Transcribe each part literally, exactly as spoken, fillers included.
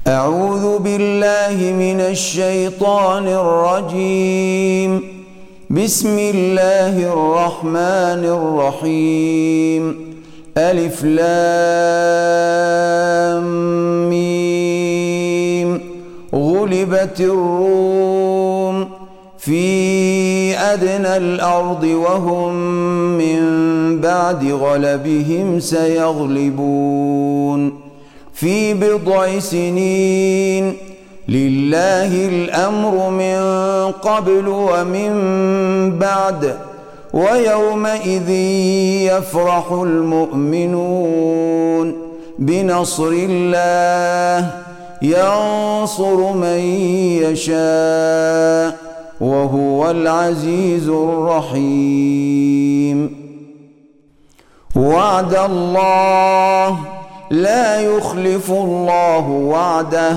أعوذ بالله من الشيطان الرجيم. بسم الله الرحمن الرحيم. ألف لام ميم. غلبت الروم في أدنى الأرض وهم من بعد غلبهم سيغلبون في بضع سنين. لله الأمر من قبل ومن بعد ويومئذ يفرح المؤمنون بنصر الله ينصر من يشاء وهو العزيز الرحيم. وعد الله لا يخلف الله وعده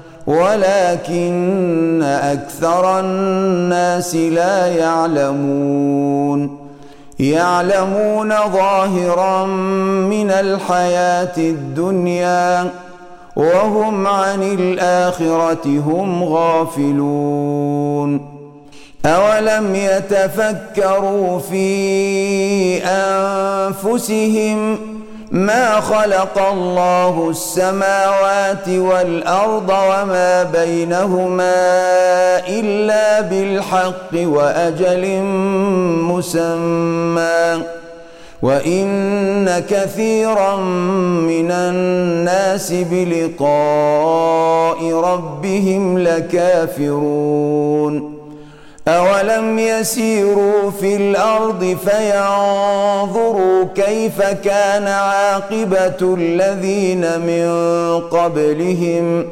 ولكن أكثر الناس لا يعلمون. يعلمون ظاهرا من الحياة الدنيا وهم عن الآخرة هم غافلون. أولم يتفكروا في أنفسهم ما خلق الله السماوات والأرض وما بينهما إلا بالحق وأجل مسمى وإن كثيرا من الناس بلقاء ربهم لكافرون. أولم يسيروا في الأرض فينظروا كيف كان عاقبة الذين من قبلهم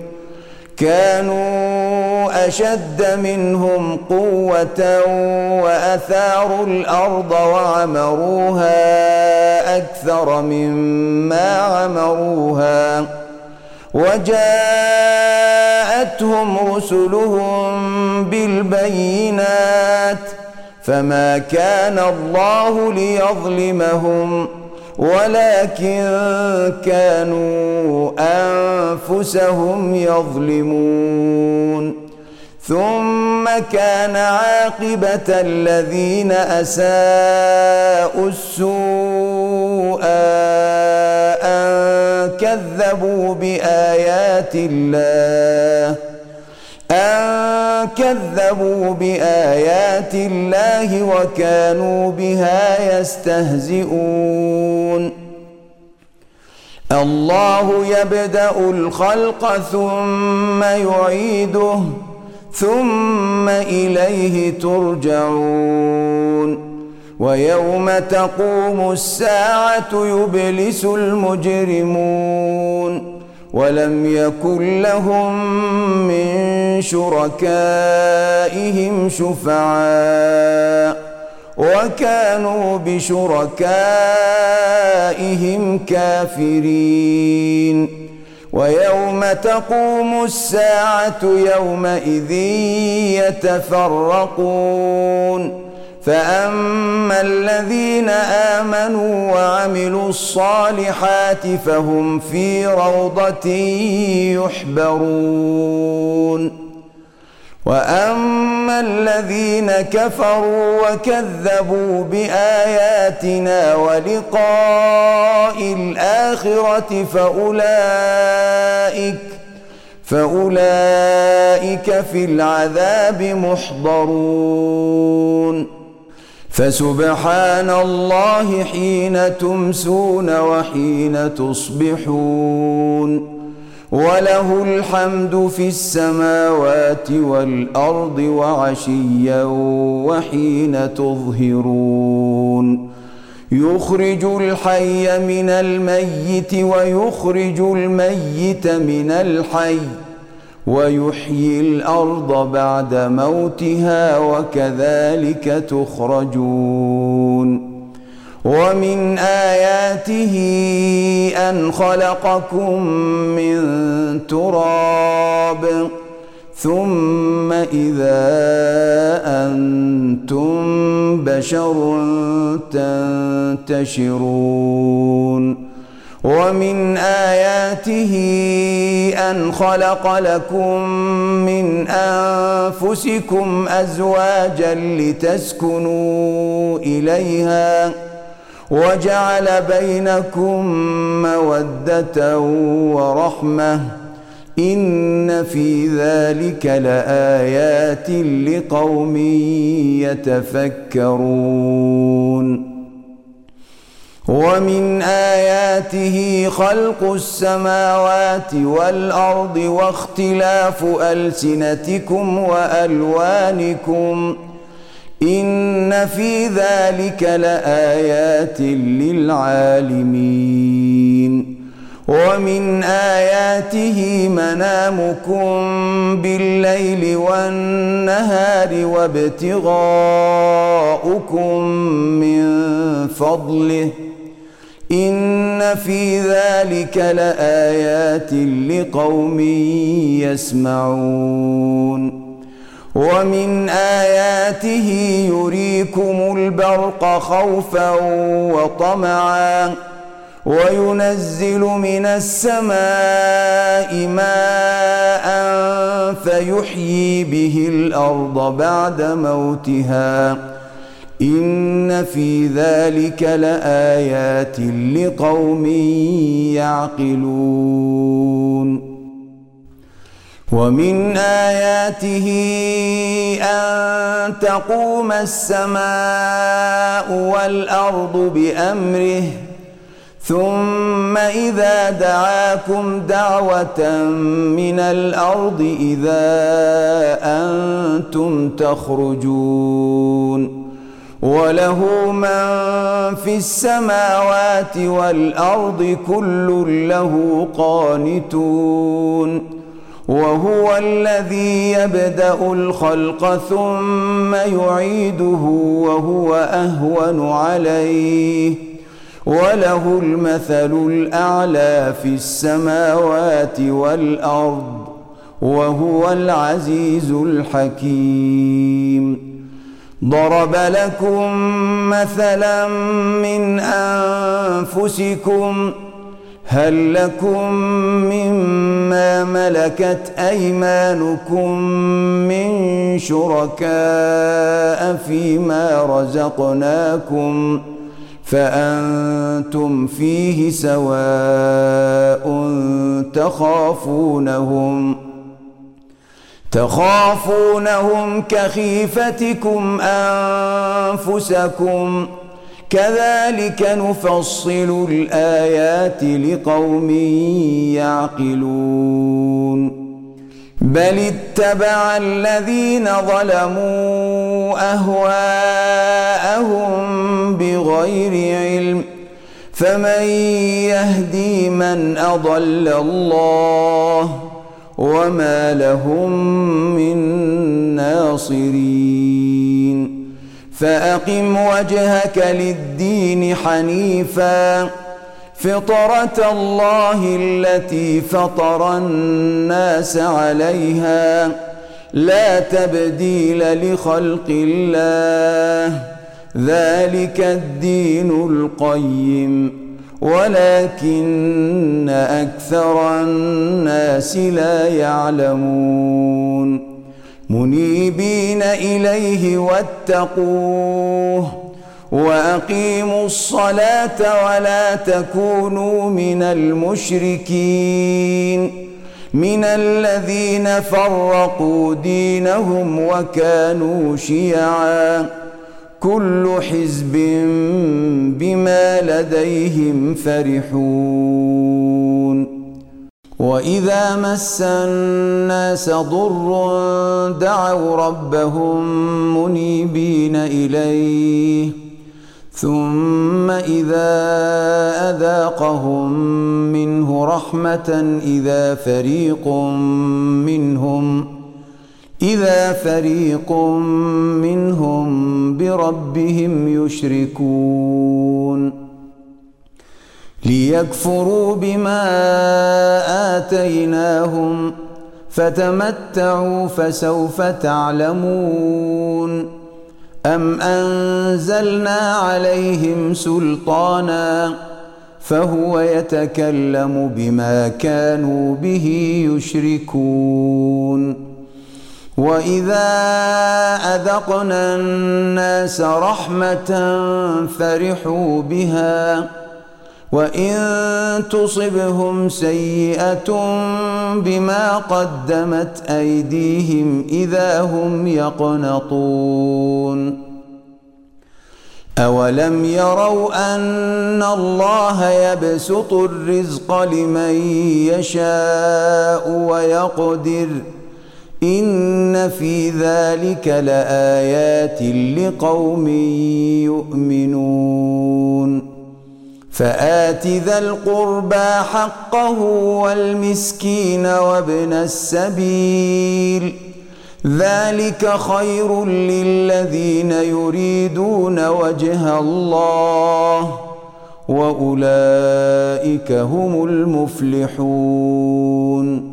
كانوا أشد منهم قوة وأثاروا الأرض وعمروها أكثر مما عمروها وجاءتهم رسلهم بالبينات فما كان الله ليظلمهم ولكن كانوا أنفسهم يظلمون. ثم كان عاقبة الذين أساءوا السوء أن كذبوا بآيات الله أن كذبوا بآيات الله وكانوا بها يستهزئون. الله يبدأ الخلق ثم يعيده ثم إليه ترجعون. ويوم تقوم الساعة يبلس المجرمون ولم يكن لهم من شركائهم شفعاء وكانوا بشركائهم كافرين. ويوم تقوم الساعة يومئذ يتفرقون فأما الذين آمنوا وعملوا الصالحات فهم في روضة يحبرون. وأما الذين كفروا وكذبوا بآياتنا ولقاء الآخرة فأولئك فأولئك في العذاب محضرون. فسبحان الله حين تمسون وحين تصبحون وله الحمد في السماوات والأرض وعشيا وحين تظهرون. يخرج الحي من الميت ويخرج الميت من الحي ويحيي الأرض بعد موتها وكذلك تخرجون. ومن آياته أن خلقكم من تراب ثم إذا أنتم بشر تنتشرون. ومن آياته أن خلق لكم من أنفسكم أزواجا لتسكنوا إليها وجعل بينكم مودة ورحمة إن في ذلك لآيات لقوم يتفكرون ومن آياته خلق السماوات والأرض واختلاف ألسنتكم وألوانكم إن في ذلك لآيات للعالمين ومن آياته منامكم بالليل والنهار وابتغاؤكم من فضله إن في ذلك لآيات لقوم يسمعون ومن آياته يريكم البرق خوفا وطمعا وينزل من السماء ماء فيحيي به الأرض بعد موتها إن في ذلك لآيات لقوم يعقلون ومن آياته أن تقوم السماء والأرض بأمره ثم إذا دعاكم دعوة من الأرض إذا أنتم تخرجون وله من في السماوات والأرض كل له قانتون وهو الذي يبدأ الخلق ثم يعيده وهو أهون عليه وله المثل الأعلى في السماوات والأرض وهو العزيز الحكيم ضرب لكم مثلا من أنفسكم هل لكم مما ملكت أيمانكم من شركاء فيما رزقناكم فأنتم فيه سواء تخافونهم تخافونهم كخيفتكم أنفسكم كذلك نفصل الآيات لقوم يعقلون بل اتبع الذين ظلموا أهواءهم بغير علم فمن يهدي من أضل الله وما لهم من ناصرين فأقم وجهك للدين حنيفا فطرة الله التي فطر الناس عليها لا تبديل لخلق الله ذلك الدين القيم ولكن أكثر الناس لا يعلمون منيبين إليه واتقوه وأقيموا الصلاة ولا تكونوا من المشركين من الذين فرقوا دينهم وكانوا شيعا كل حزب بما لديهم فرحون وإذا مس الناس ضر دعوا ربهم منيبين إليه ثم إذا أذاقهم منه رحمة إذا فريق منهم إذا فريق منهم بربهم يشركون ليكفروا بما آتيناهم فتمتعوا فسوف تعلمون أم أنزلنا عليهم سلطانا فهو يتكلم بما كانوا به يشركون. وإذا أذقنا الناس رحمة فرحوا بها وإن تصبهم سيئة بما قدمت أيديهم إذا هم يقنطون. أولم يروا أن الله يبسط الرزق لمن يشاء ويقدر إن في ذلك لآيات لقوم يؤمنون. فآت ذا القربى حقه والمسكين وابن السبيل ذلك خير للذين يريدون وجه الله وأولئك هم المفلحون.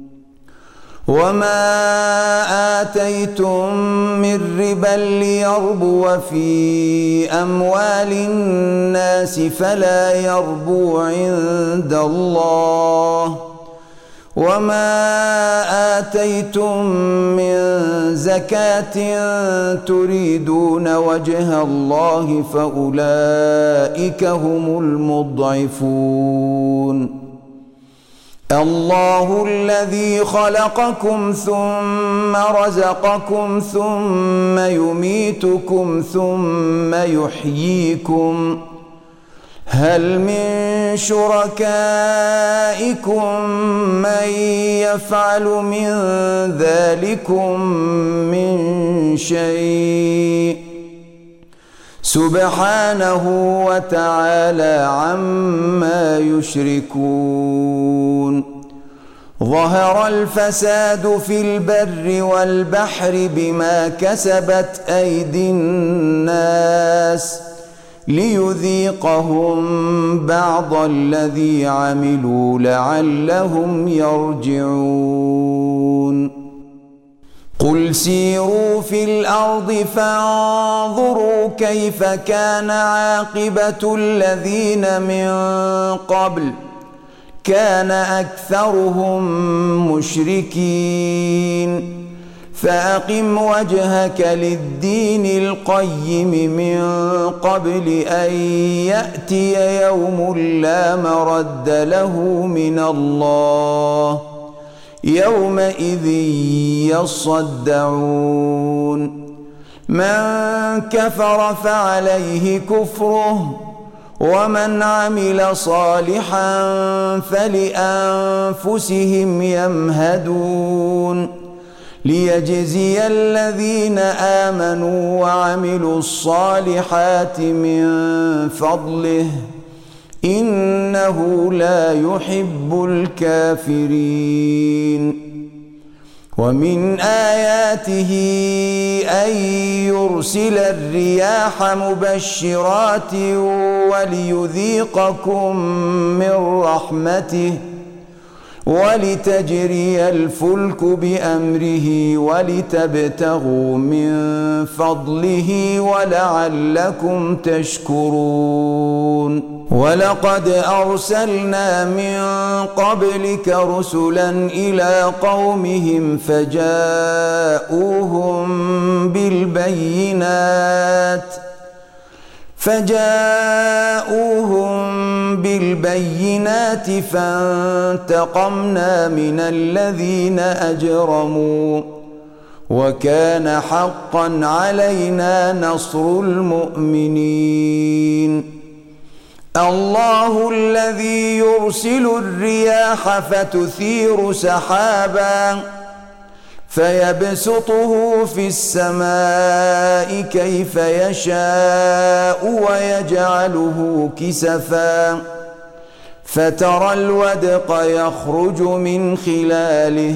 وما آتيتم من ربا ليربو في أموال الناس فلا يربو عند الله وما آتيتم من زكاة تريدون وجه الله فأولئك هم المضعفون. الله الذي خلقكم ثم رزقكم ثم يميتكم ثم يحييكم هل من شركائكم من يفعل من ذلكم من شيء سبحانه وتعالى عما يشركون. ظهر الفساد في البر والبحر بما كسبت أيدي الناس ليذيقهم بعض الذي عملوا لعلهم يرجعون. قل سيروا في الأرض فانظروا كيف كان عاقبة الذين من قبل كان أكثرهم مشركين. فأقم وجهك للدين القيم من قبل أن يأتي يوم لا مرد له من الله يومئذ يصدعون. من كفر فعليه كفره ومن عمل صالحا فلأنفسهم يمهدون ليجزي الذين آمنوا وعملوا الصالحات من فضله إنه لا يحب الكافرين. ومن آياته أن يرسل الرياح مبشرات وليذيقكم من رحمته ولتجري الفلك بأمره ولتبتغوا من فضله ولعلكم تشكرون. ولقد أرسلنا من قبلك رسلا إلى قومهم فجاءوهم بالبينات فجاءوهم بالبينات فانتقمنا من الذين أجرموا وكان حقا علينا نصر المؤمنين. الله الذي يرسل الرياح فتثير سحابا فيبسطه في السماء كيف يشاء ويجعله كسفا فترى الودق يخرج من خلاله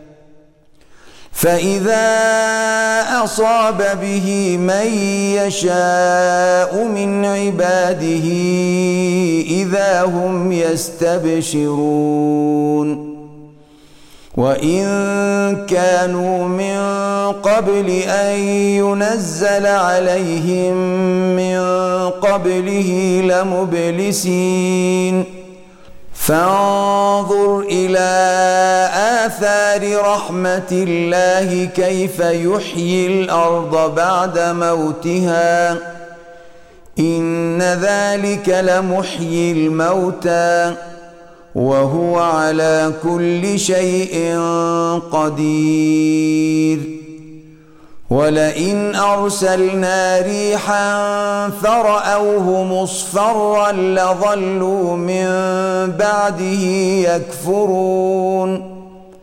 فإذا أصاب به من يشاء من عباده إذا هم يستبشرون. وإن كانوا من قبل أن ينزل عليهم من قبله لمبلسين فانظر إلى آثار رحمة الله كيف يحيي الأرض بعد موتها إن ذلك لمحيي الموتى وهو على كل شيء قدير ولئن أرسلنا ريحا فرأوه مصفرا لظلوا من بعده يكفرون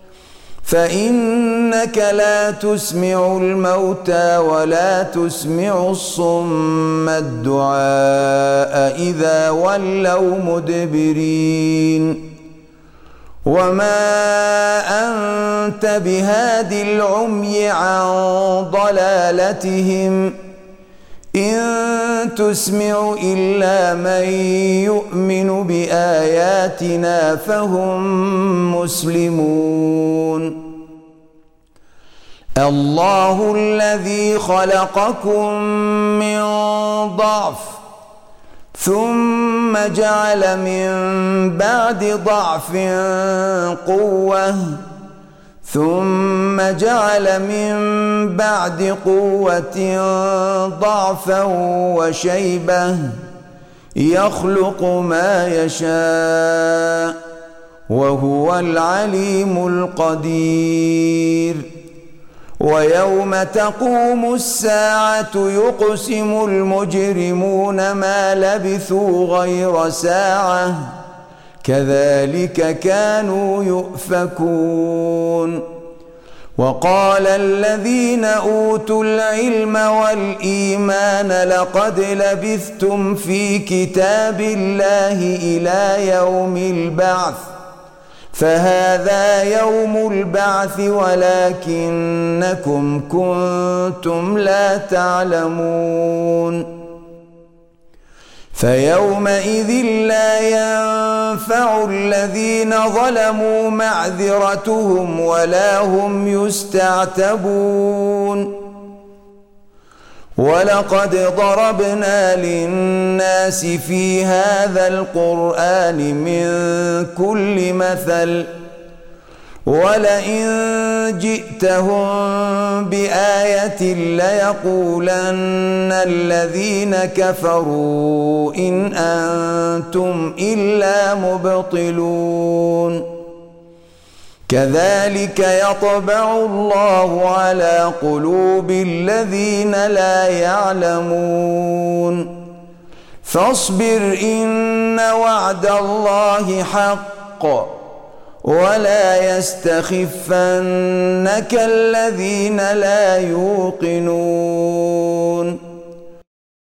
فإنك لا تسمع الموتى ولا تسمع الصم الدعاء إذا ولوا مدبرين وما أنت بهاد العمي عن ضلالتهم إن تسمع إلا من يؤمن بآياتنا فهم مسلمون الله الذي خلقكم من ضعف ثم جعل من بعد ضعف قوة ثم جعل من بعد قوة ضعفا وشيبة يخلق ما يشاء وهو العليم القدير ويوم تقوم الساعة يقسم المجرمون ما لبثوا غير ساعة كذلك كانوا يؤفكون وقال الذين أوتوا العلم والإيمان لقد لبثتم في كتاب الله إلى يوم البعث فهذا يوم البعث ولكنكم كنتم لا تعلمون فيومئذ لا ينفع الذين ظلموا معذرتهم ولا هم يستعتبون ولقد ضربنا للناس في هذا القرآن من كل مثل ولئن جئتهم بآية ليقولن الذين كفروا إن أنتم إلا مبطلون كذلك يطبع الله على قلوب الذين لا يعلمون فاصبر إن وعد الله حق ولا يستخفنك الذين لا يوقنون